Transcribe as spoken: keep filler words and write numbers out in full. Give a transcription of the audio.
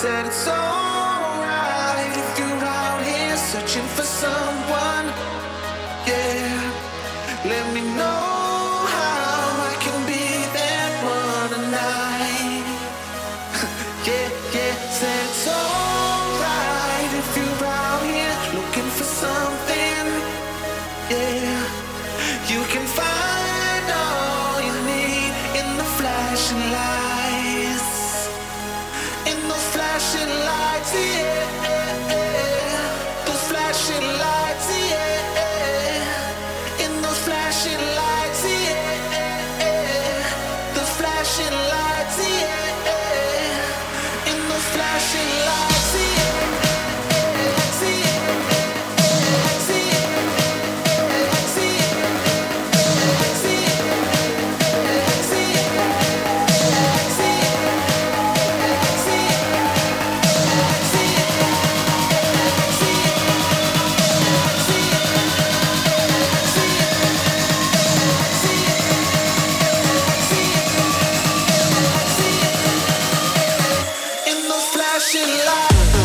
Said it's alright if you're out here searching for someone. Yeah, let me know how I can be that one tonight. Yeah, yeah, said it's alright if you're out here looking for something. Yeah, you can find all you need in the flashing lights. In those flashing lights, yeah, those flashing lights, yeah. In those flashing lights, yeah, those flashing lights, yeah. In those flashing lights, yeah. In those flashing lights.